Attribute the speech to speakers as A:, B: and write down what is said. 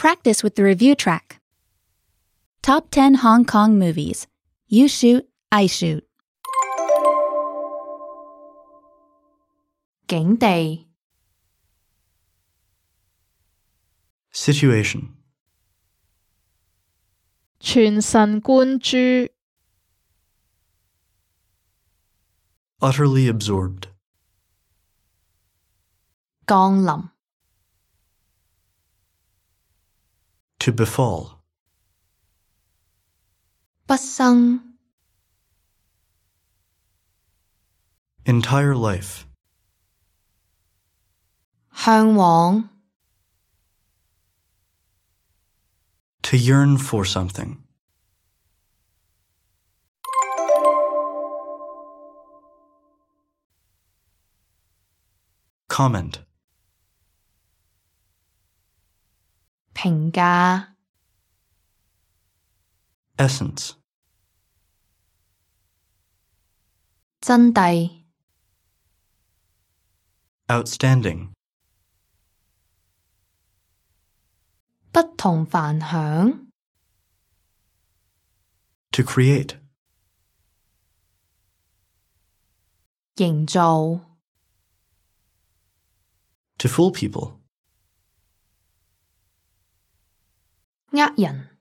A: practice with the review track. Top 10 Hong Kong movies. You shoot, I shoot.
B: 境地
C: Situation.
D: 全神貫注
C: Utterly absorbed.
B: 降臨
C: To befall.
B: 畢生
C: Entire life.
B: 向往
C: To yearn for something. Comment.
B: 評價
C: Essence.
B: 真諦
C: Outstanding.
B: 不同凡響
C: To create.
B: 營造
C: To fool people.
B: 呃人